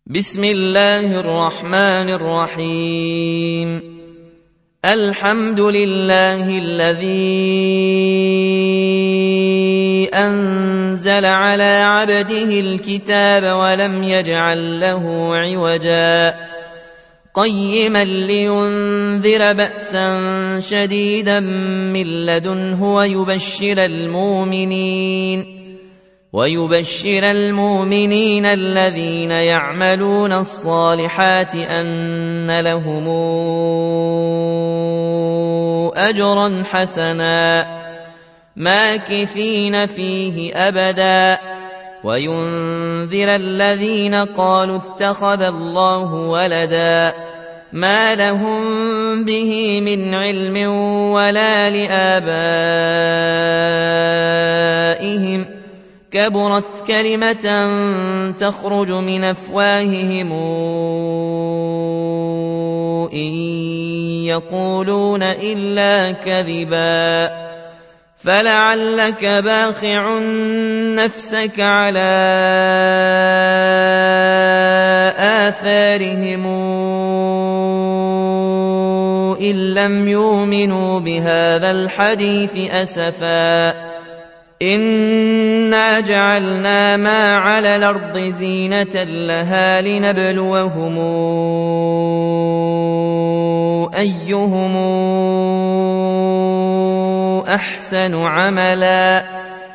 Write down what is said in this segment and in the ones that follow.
بسم الله الرحمن الرحيم. الحمد لله الذي أنزل على عبده الكتاب ولم يجعل له عوجا قيما لينذر بأسا شديدا من لدنه ويبشر المؤمنين الذين يعملون الصالحات أن لهم أجرا حسنا ماكثين فيه أبدا وينذر الذين قالوا اتخذ الله ولدا ما لهم به من علم ولا لآبائهم كبرت كلمة تخرج من أفواههم إن يقولون إلا كذبا فلعلك باخع نفسك على آثارهم إن لم يؤمنوا بهذا الحديث أسفا إنا جعلنا ما على الأرض زينة لها لنبلوهم أيهم أحسن عملا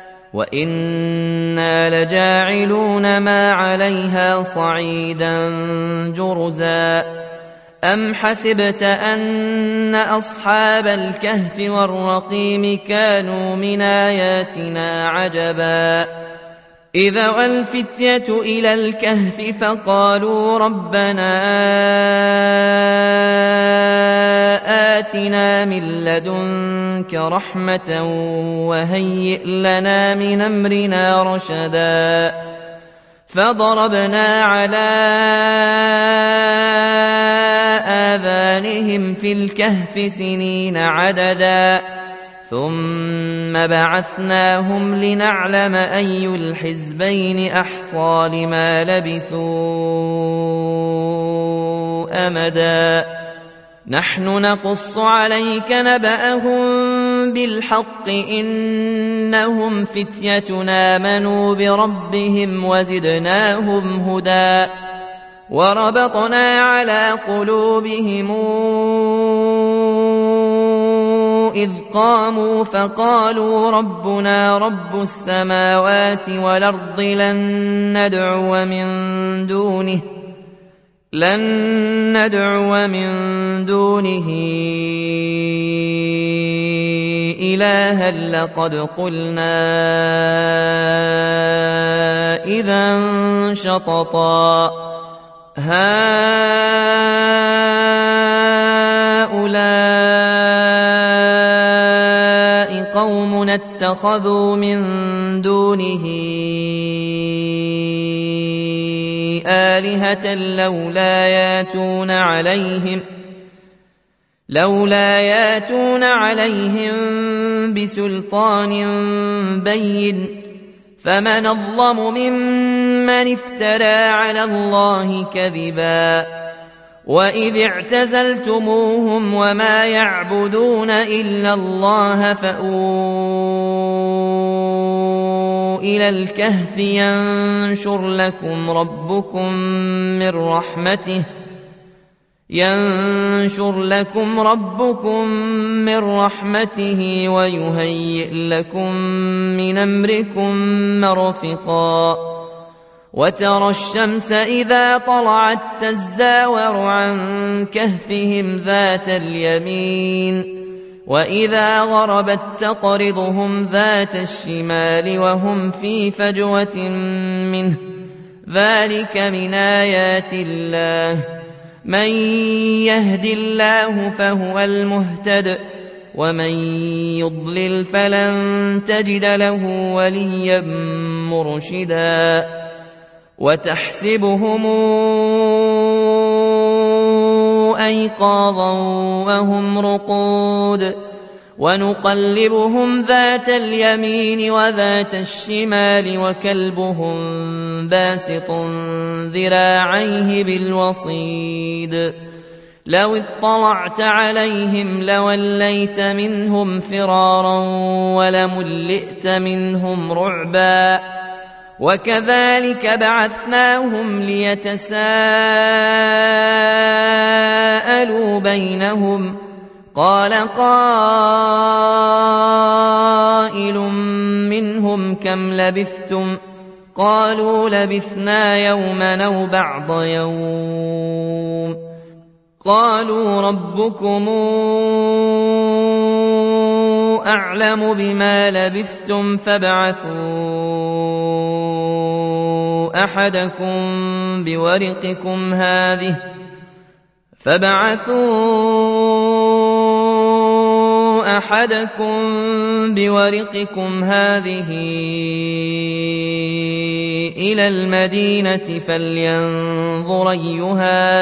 وإنا لجاعلون ما عليها صعيدا جرزا أم حسبت أن أصحاب الكهف والرقيم كانوا من آياتنا عجبا إذا والفتية إلى الكهف فقالوا ربنا آتنا من لدنك رحمة وهيئ لنا من أمرنا رشدا فضربنا على آذانهم في الكهف سنين عددا ثم بعثناهم لنعلم أي الحزبين أحصى لما لبثوا أمدا نحن نقص عليك نبأهم بالحق إنهم فتية آمنوا بربهم وزدناهم هدى وربطنا على قلوبهم إذ قاموا فقالوا ربنا رب السماوات والأرض لن ندعو من دونه إلها لقد قلنا إذا شططا هؤلاء قوم اتخذوا من دونه آلهة لولا ياتون عليهم بسلطان بين فمن أظلم ممن افترى على الله كذبا وإذ اعتزلتموهم وما يعبدون إلا الله فأووا إلى الكهف ينشر لكم ربكم من رحمته ويهيئ لكم من أمركم مرفقا وترى الشمس إذا طلعت تزاور عن كهفهم ذات اليمين وإذا غربت تقرضهم ذات الشمال وهم في فجوة منه ذلك من آيات الله من يهد الله فهو المهتد ومن يضلل فلن تجد له وليا مرشدا وتحسبهم أيقاظا وهم رقود ونقلبهم ذات اليمين وذات الشمال وكلبهم باسط ذراعيه بالوصيد لو اطلعت عليهم لوليت منهم فرارا ولملئت منهم رعبا وكذلك بعثناهم ليتساءلوا بينهم قال قائل منهم كم لبثتم قالوا لبثنا يوما أو بعض يوم قالوا ربكم أعلم بما لبثتم فابعثوا أحدكم بورقكم هذه إلى المدينة فلينظر أيها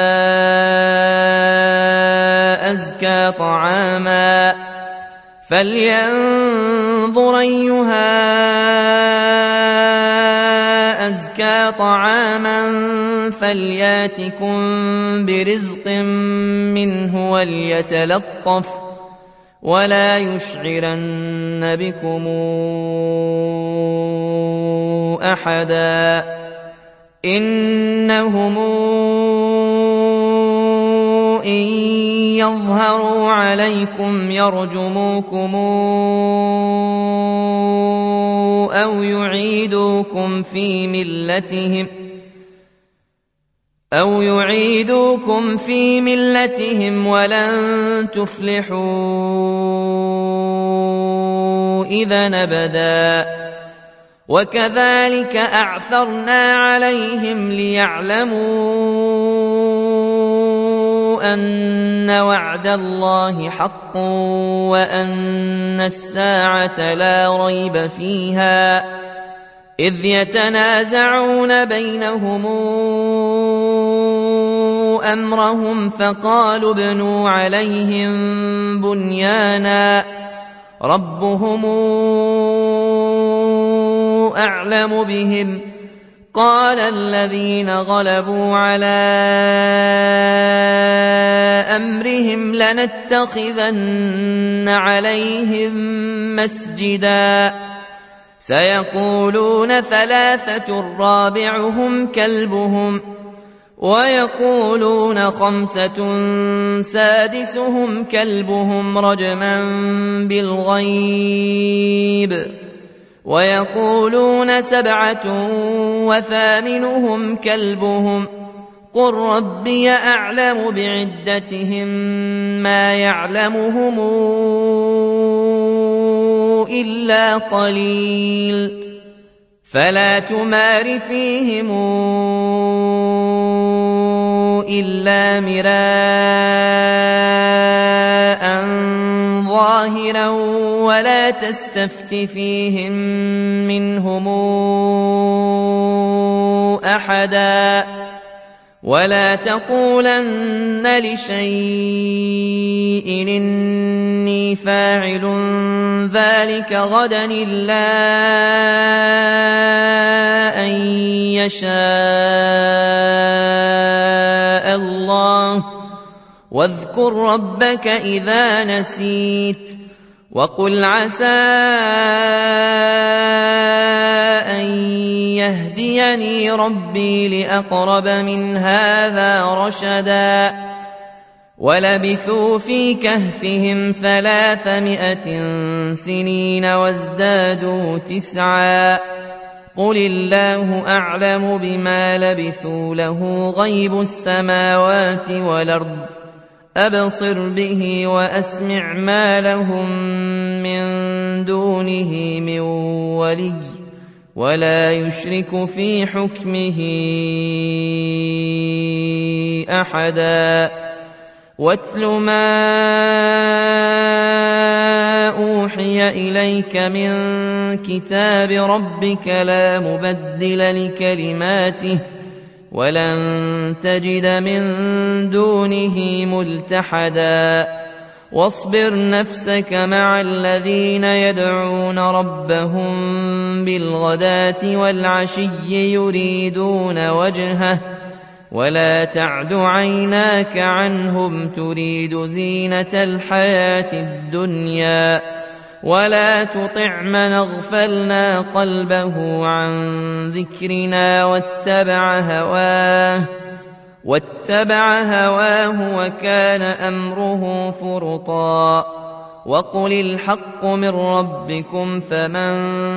أزكى طعاما فلياتكم برزق منه وليتلطف ولا يشعرن بكم أحدا إنهم إن يظهروا عليكم يرجموكم أو يعيدوكم في ملتهم ولن تفلحوا إذا أبدا وكذلك أعثرنا عليهم ليعلموا أن وعد الله حق وأن الساعة لا ريب فيها إذ يتنازعون بينهم أمرهم فقالوا ابنوا عليهم بنيانا ربهم أعلم بهم قال الذين غلبوا على أمرهم لنتخذن عليهم مسجدا سيقولون ثلاثة رابعهم كلبهم ويقولون خمسة سادسهم كلبهم رجما بالغيب ويقولون سبعة وثامنهم كلبهم قل ربي أعلم بعدتهم ما يعلمهم إلا قليل فلا تمار فيهم إلا مراء ظاهرا ولا تستفت فيهم منهم أحدا ولا تقولن لشيء إني فاعل ذلك غدا إلا أن يشاء الله واذكر ربك إذا نسيت وقل عسى أن يهديني ربي لأقرب من هذا رشدا ولبثوا في كهفهم 300 سنين وازدادوا 9 قل الله أعلم بما لبثوا له غيب السماوات والأرض أبصر به وأسمع ما لهم من دونه من ولي ولا يشرك في حكمه أحدا واتل ما أوحي إليك من كتاب ربك لا مبدل لكلماته ولن تجد من دونه ملتحدا واصبر نفسك مع الذين يدعون ربهم بالغداة والعشي يريدون وجهه ولا تعد عيناك عنهم تريد زينة الحياة الدنيا ولا تطع من اغفلنا قلبه عن ذكرنا واتبع هواه وكان أمره فرطا وقل الحق من ربكم فمن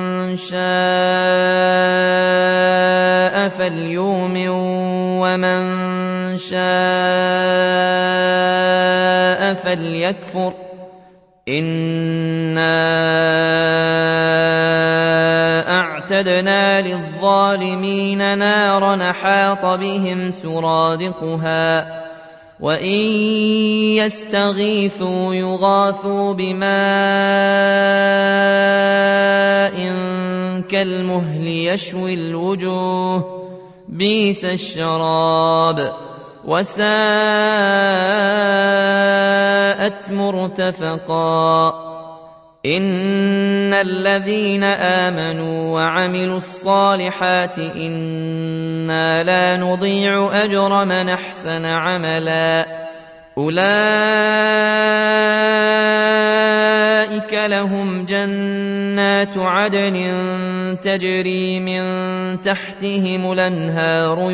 شاء فليؤمن ومن شاء فليكفر إنا أعتدنا للظالمين نارا أحاط بهم سرادقها وإن يستغيثوا يغاثوا بماء كالمهل يشوي الوجوه بئس الشراب وساءت مرتفقا إن الذين آمنوا وعملوا الصالحات إنا لا نضيع أجر من أحسن عملا أولئك لهم جنات عدن تجري من تحتهم الأنهار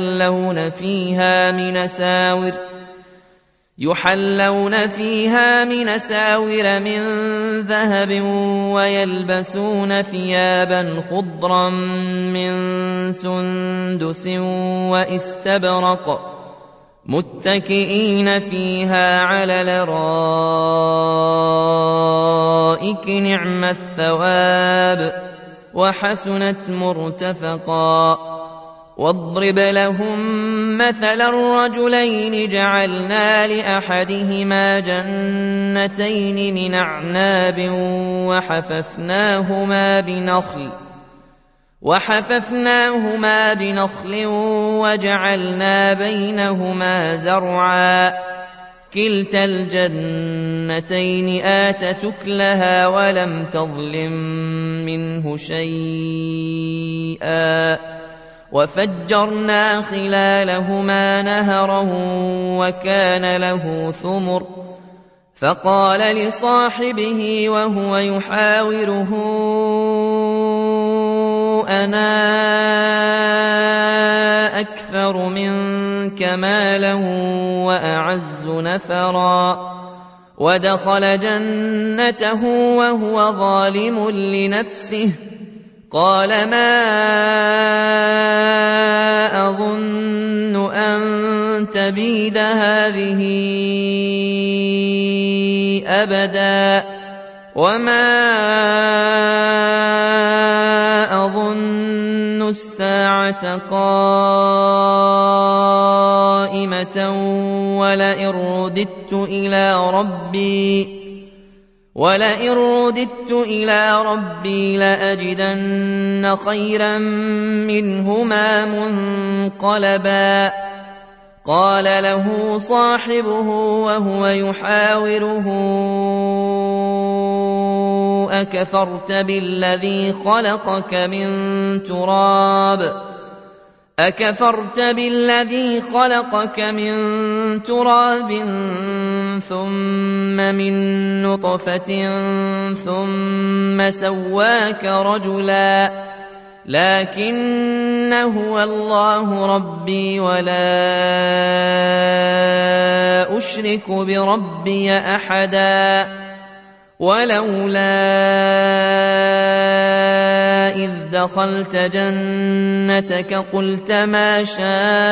يحلون فيها من ساور من ذهب ويلبسون ثيابا خضرا من سندس واستبرق متكئين فيها على الأرائك نعم الثواب وحسنت مرتفقا واضرب لهم مثلا الرجلين جعلنا لأحدهما جنتين من أعناب وحففناهما بنخل وجعلنا بينهما زرعا كلتا الجنتين آتت أكلها ولم تظلم منه شيئا وفجرنا خلالهما نهرا وكان له ثمر فقال لصاحبه وهو يحاوره أنا أكثر منك مالا وأعز نفرا ودخل جنته وهو ظالم لنفسه قال ما أظن أن تبيد هذه أبدا وما أظن الساعة قائمة ولئن رددت إلى ربي لأجدن خيرا منهما منقلبا قال له صاحبه وهو يحاوره أكفرت بالذي خلقك من تراب ثم من نطفة ثم سواك رجلا لكن هو الله ربي ولا أشرك بربي أحدا ولولا إذ دخلت جنتك قلت ما شاء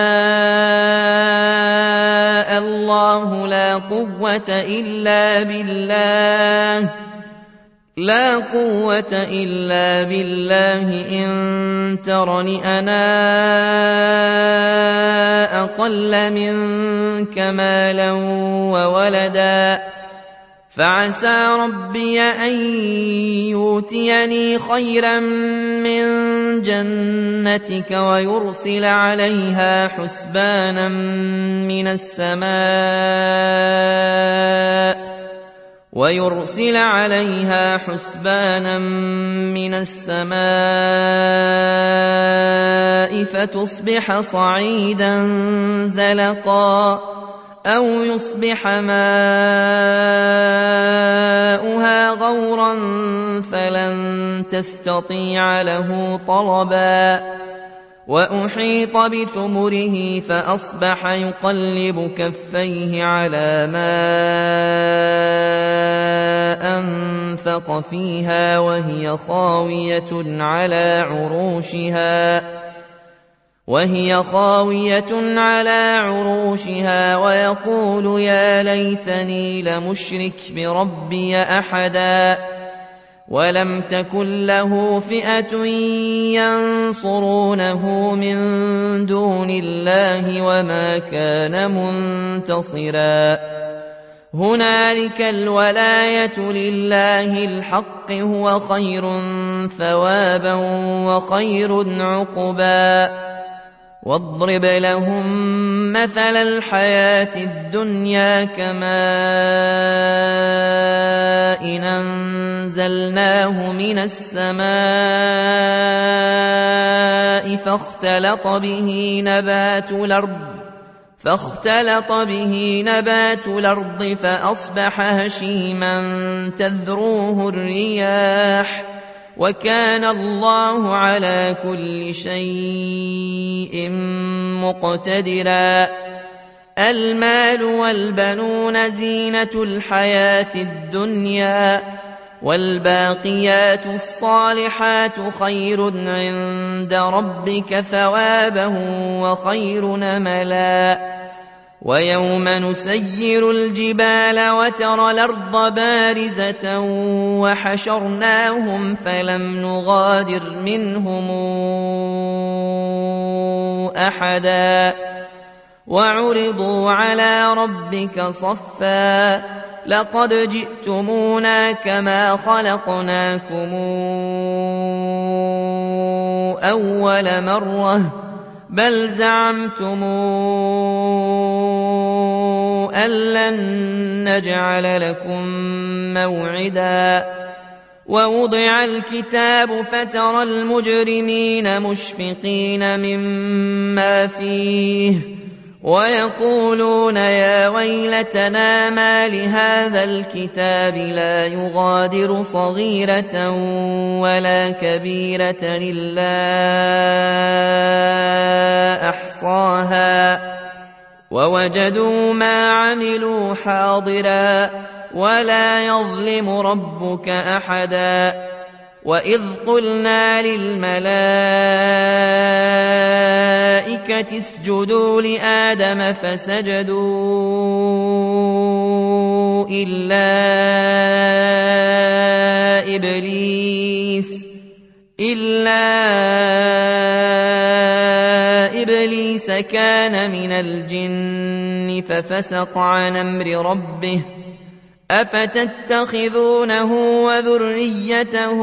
الله لا قوة إلا بالله إن ترني أنا أقل منك مالا وولدا فعسى ربي أن يؤتيني خيرا من جنتك ويرسل عليها حسبانا من السماء ويرسل عليها حسبانا من السماء فتصبح صعيدا زلقا أو يصبح ماؤها غورا فلن تستطيع له طلبا وأحيط بثمره فأصبح يقلب كفيه على ما أنفق فيها وهي خاوية على عروشها ويقول يا ليتني لمشرك بربي أحدا ولم تكن له فئة ينصرونه من دون الله وما كان منتصرا هنالك الولاية لله الحق هو خير ثوابا وخير عقبا واضرب لهم مثل الحياة الدنيا كماء إن أنزلناه من السماء فاختلط به نبات الأرض فأصبح هشيما تذروه الرياح وكان الله على كل شيء مقتدرا المال والبنون زينة الحياة الدنيا والباقيات الصالحات خير عند ربك ثوابا وخير نملا ويوم نسير الجبال وترى الأرض بارزة وحشرناهم فلم نغادر منهم أحدا وعرضوا على ربك صفا لقد جئتمونا كما خلقناكم أول مرة بل زعمتم أن لن نجعل لكم موعدا ووضع الكتاب فترى المجرمين مشفقين مما فيه ويقولون يا ويلتنا ما لهذا الكتاب لا يغادر صغيرة ولا كبيرة إلا أحصاها ووجدوا ما عملوا حاضرا ولا يظلم ربك أحدا وإذ قلنا للملائكة اسجدوا لآدم فسجدوا إلا إبليس كان من الجن ففسق عن أمر ربه أفتتخذونه وذريته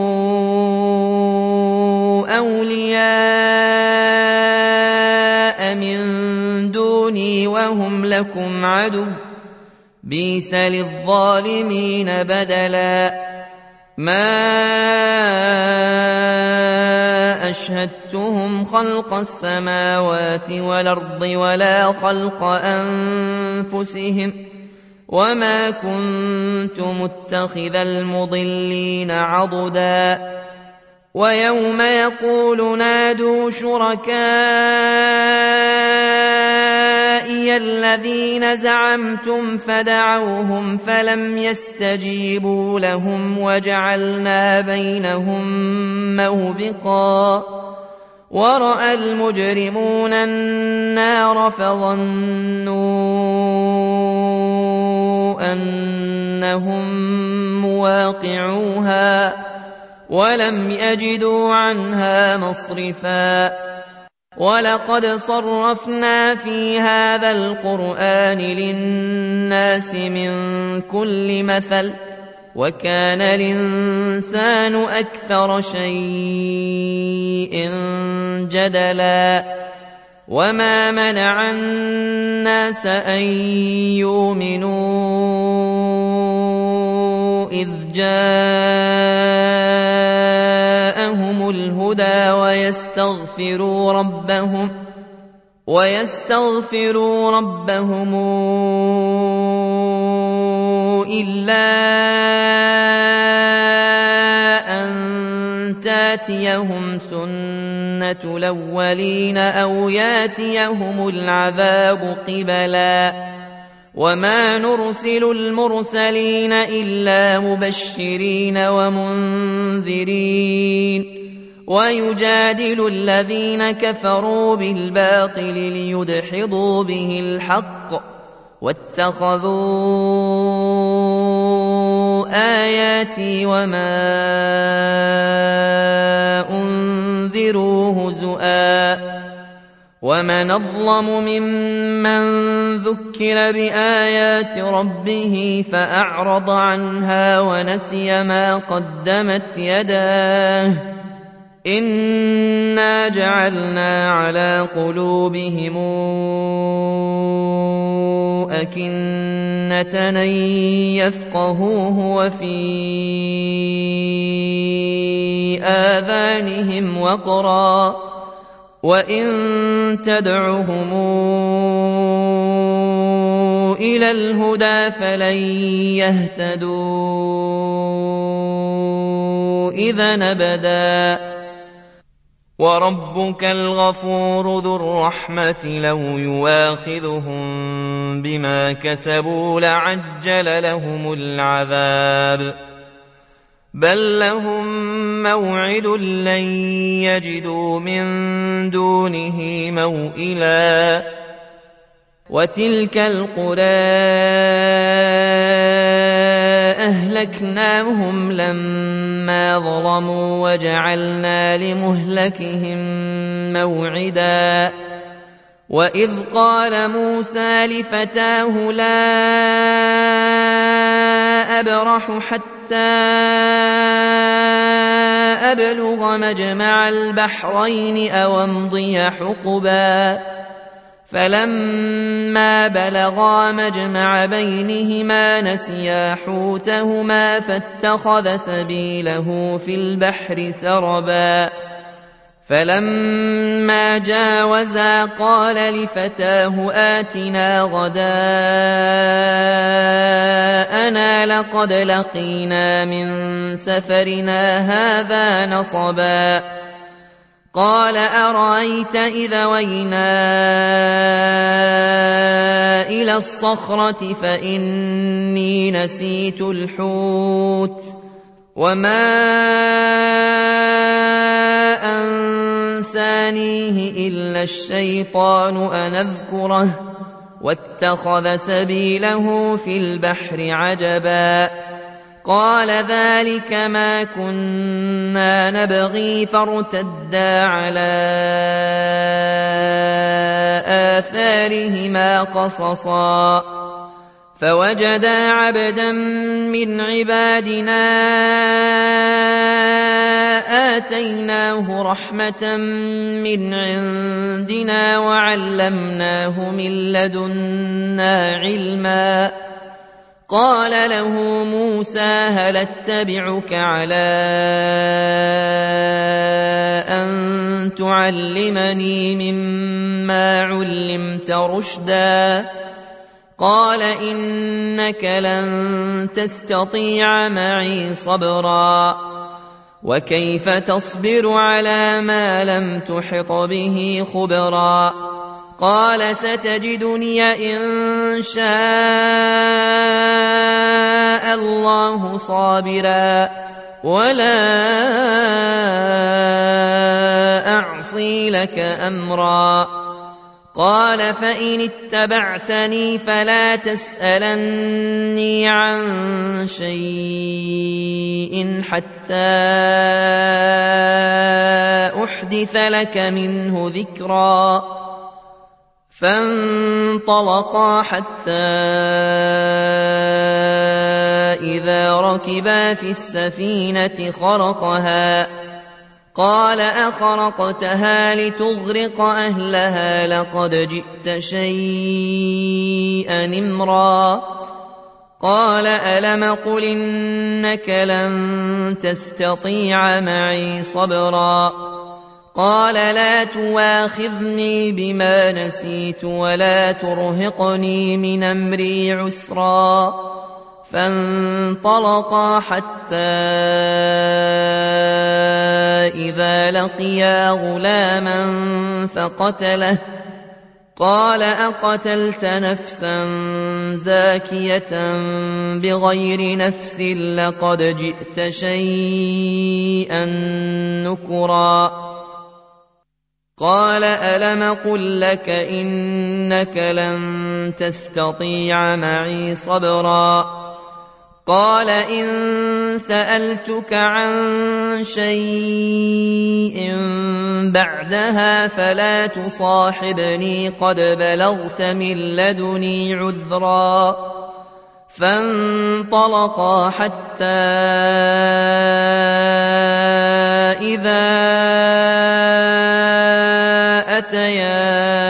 أولياء من دوني وهم لكم عدو بئس للظالمين بدلا ما أشهدتهم خلق السماوات والأرض ولا خلق أنفسهم وما كنت متخذ المضلين عضدا ويوم يقول نادوا شركائي الذين زعمتم فدعوهم فلم يستجيبوا لهم وجعلنا بينهم موبقا ورأى المجرمون النار فظنوا أنهم مواقعوها ولم يجدوا عنها مصرفا ولقد صرفنا في هذا القرآن للناس من كل مثل وكان الإنسان أكثر شيء جدلا وما منع الناس أن يؤمنوا جاءهم الهدى ويستغفروا ربهم إلا أن تاتيهم سنة الأولين أو ياتيهم العذاب قبلا وما نرسل المرسلين إلا مبشرين ومنذرين ويجادل الذين كفروا بالباطل ليدحضوا به الحق واتخذوا آياتي وما أنذروا هزؤا ومن أظلم ممن ذكر بآيات ربه فأعرض عنها ونسي ما قدمت يداه إنا جعلنا على قلوبهم أكنة أن يفقهوه وفي آذانهم وقرا وإن تدعهم إلى الهدى فلن يهتدوا إذا أبدا وربك الغفور ذو الرحمة لو يواخذهم بما كسبوا لعجل لهم العذاب بل لهم موعد لن يجدوا من دونه موئلا وتلك القرى أهلكناهم لما ظلموا وجعلنا لمهلكهم موعدا وإذ قال موسى لفتاه لا أبرح حتى أبلغ مجمع البحرين أو أمضي حقبا فلما بلغا مجمع بينهما نسيا حوتهما فاتخذ سبيله في البحر سربا فلما جاوزا قال لفتاه آتنا غداءنا لقد لقينا من سفرنا هذا نصبا قال أرأيت إذا وينا إلى الصخرة فإني نسيت الحوت وما أنسانيه إلا الشيطان أن أذكره واتخذ سبيله في البحر عجبا قال ذلك ما كنا نبغي فارتدا على آثارهما قصصا فوجدا عبدا من عبادنا آتيناه رحمة من عندنا وعلمناه من لدنا علما قال له موسى هل اتبعك على أن تعلمني مما علمت رشدا قال إنك لن تستطيع معي صبرا وكيف تصبر على ما لم تحط به خبرا قال ستجدني إن شاء الله صابرا ولا أعصي لك أمرا قال فإن اتبعتني فلا تسألني عن شيء حتى أحدث لك منه ذكرا فانطلقا حتى إذا ركبا في السفينة خرقها قال أخرقتها لتغرق أهلها لقد جئت شيئا إمرا قال ألم قل إنك لن تستطيع معي صبرا قال لا تواخذني بما نسيت ولا ترهقني من أمري عسرا فانطلقا حتى إذا لقيا غلاما فقتله قال أقتلت نفسا زاكية بغير نفس لقد جئت شيئا نكرا قال ألم قل لك إنك لن تستطيع معي صبرا قال إن سألتك عن شيء بعدها فلا تصاحبني قد بلغت من لدني عذرا فانطلقا حتى إذا أتيا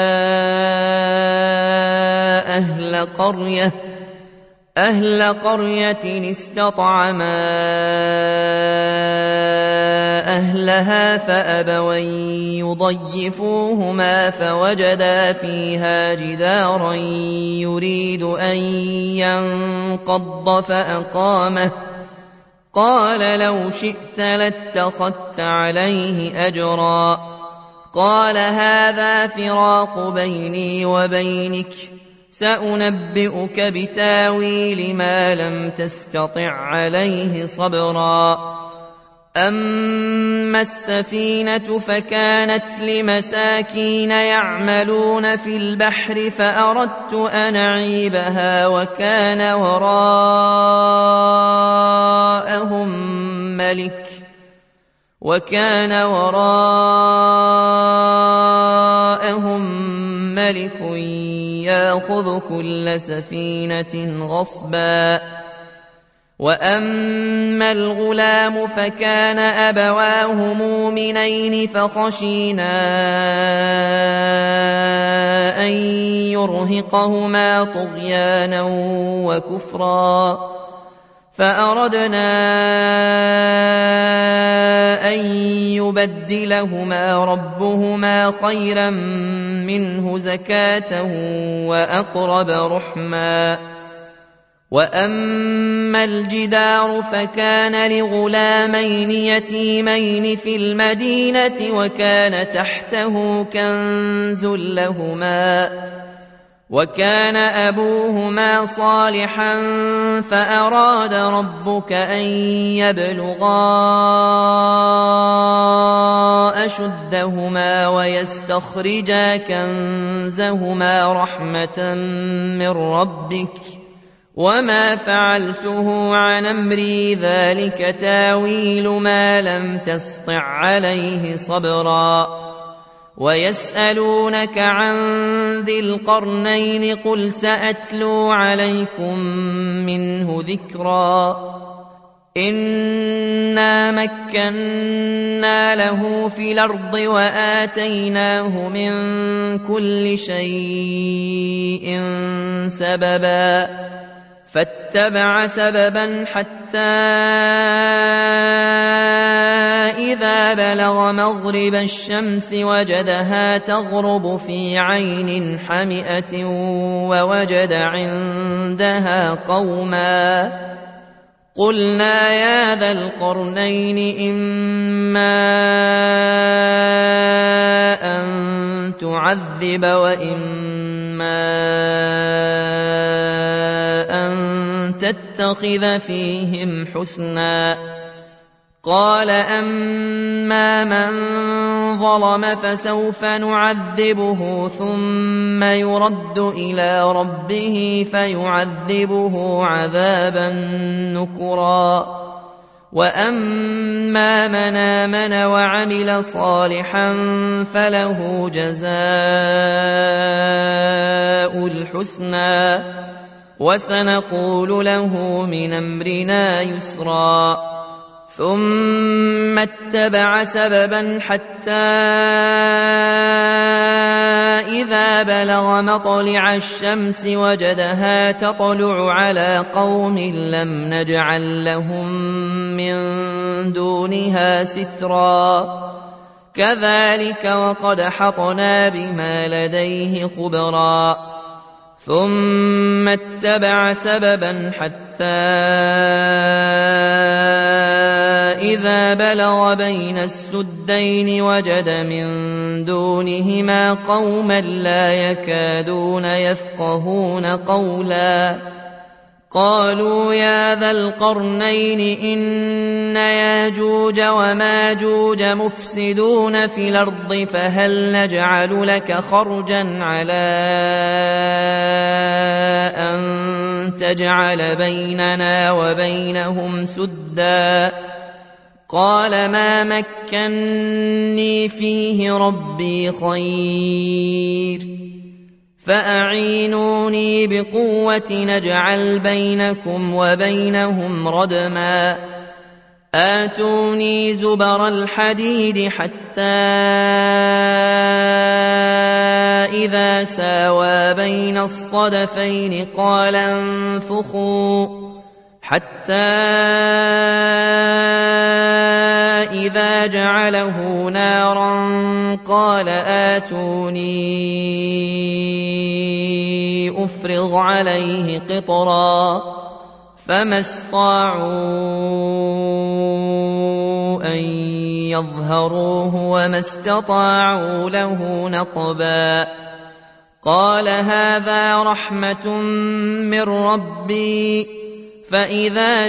أهل قرية استطعما أهلها فأبوا يضيفوهما فوجدا فيها جدارا يريد أن ينقض فأقامه قال لو شئت لاتخذت عليه أجرا قال هذا فراق بيني وبينك سأنبئك بتاويل ما لم تستطع عليه صبرا أما السفينة فكانت لمساكين يعملون في البحر فأردت أن أعيبها وكان وراءهم ملك يأخذ كل سفينة غصبا وأما الغلام فكان أبواه مؤمنين فخشينا أن يرهقهما طغيانا وكفرا فأردنا أن يبدلهما ربهما خيرا منه زكاة وأقرب رحما وأما الجدار فكان لغلامين يتيمين في المدينة وكان تحته كنز لهما وكان أبوهما صالحا فأراد ربك أن يبلغا أشدهما ويستخرجا كنزهما رحمة من ربك وما فعلته عن أمري ذلك تاويل ما لم تسطع عليه صبرا ويسألونك عن ذي القرنين قل سأتلو عليكم منه ذكرا إنا مكنا له في الأرض وآتيناه من كل شيء سببا فاتبع سببا حتى إذا بلغ مغرب الشمس وجدها تغرب في عين حمئة ووجد عندها قوما قلنا يا ذا القرنين إما أن تعذب وإما أن تتخذ فيهم حسنا قال أما من ظلم فسوف نعذبه ثم يرد إلى ربه فيعذبه عذابا نكرا وأما من آمن وعمل صالحا فله جزاء الحسنى وسنقول له من أمرنا يسرا ثم اتبع سببا حتى إذا بلغ مطلع الشمس وجدها تطلع على قوم لم نجعل لهم من دونها سترا كذلك وقد حطنا بما لديه خبرا ثم اتبع سببا حتى إذا بلغ بين السدين وجد من دونهما قوما لا يكادون يفقهون قولا قالوا يا ذا القرنين إن ياجوج وماجوج مفسدون في الأرض فهل نجعل لك خرجا على أن تجعل بيننا وبينهم سدا قال ما مكني فيه ربي خير فأعينوني بقوة نجعل بينكم وبينهم ردما آتوني زبر الحديد حتى إذا ساوى بين الصدفين قال انفخوا حتى إذا جعله نارا قال آتوني أفرغ عليه قطرا فما استطاعوا أن يظهروه وما استطاعوا له نقبا قال هذا رحمة من ربي فإذا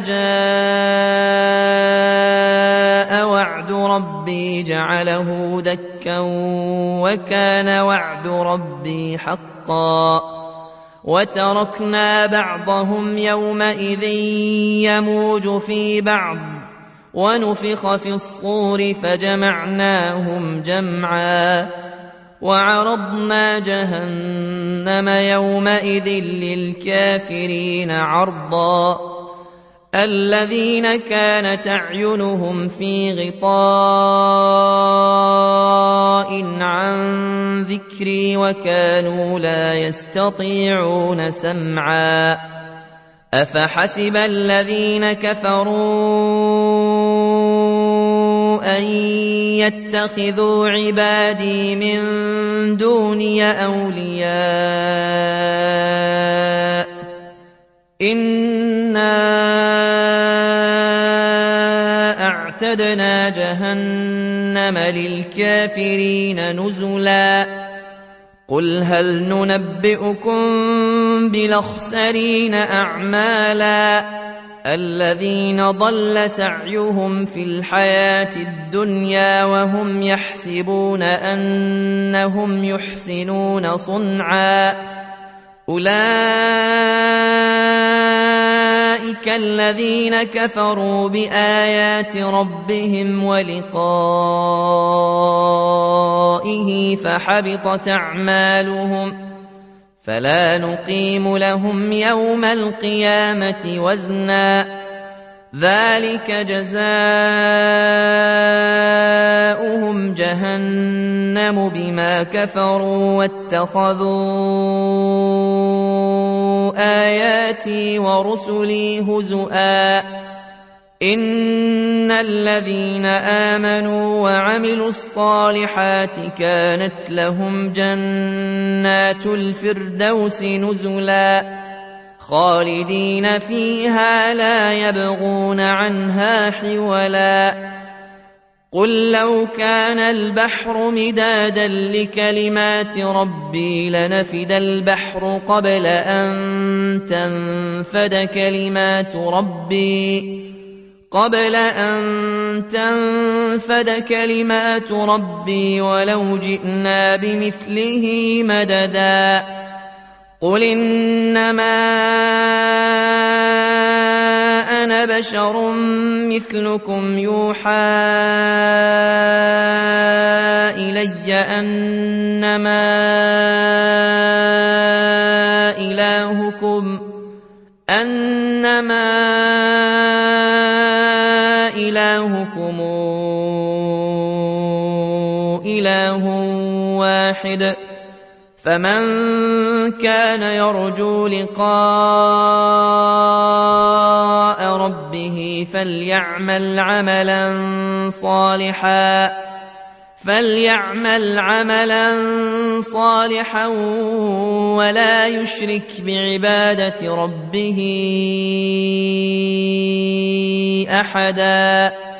جاء وعد ربي جعله دكا وكان وعد ربي حقا وتركنا بعضهم يومئذ يموج في بعض ونفخ في الصور فجمعناهم جمعا وعرضنا جهنم يومئذ للكافرين عرضا الذين كانت أعينهم في غطاء عن ذكري وكانوا لا يستطيعون سمعا أفحسب الذين كفروا أن يتخذوا عبادي من دوني أولياء إنا أعتدنا جهنم للكافرين نزلا قل هل ننبئكم بالأخسرين أعمالا الذين ضل سعيهم في الحياة الدنيا وهم يحسبون أنهم يحسنون صنعا أولئك الذين كفروا بآيات ربهم ولقائه فحبطت أعمالهم فلا نقيم لهم يوم القيامة وزنا ذلك جزاؤهم جهنم بما كفروا واتخذوا آياتي ورسلي هزؤا إن الذين آمنوا وعملوا الصالحات كانت لهم جنات الفردوس نزلا خالدين فيها لا يبغون عنها حولا قل لو كان البحر مدادا لكلمات ربي لنفد البحر قبل أن تنفد كلمات ربي ولو جئنا بمثله مددا قل إنما أنا بشر مثلكم يوحى إلي أنما إلهكم إله واحد فمن كان يرجو لقاء ربه فليعمل عملا صالحا ولا يشرك بعبادة ربه أحدا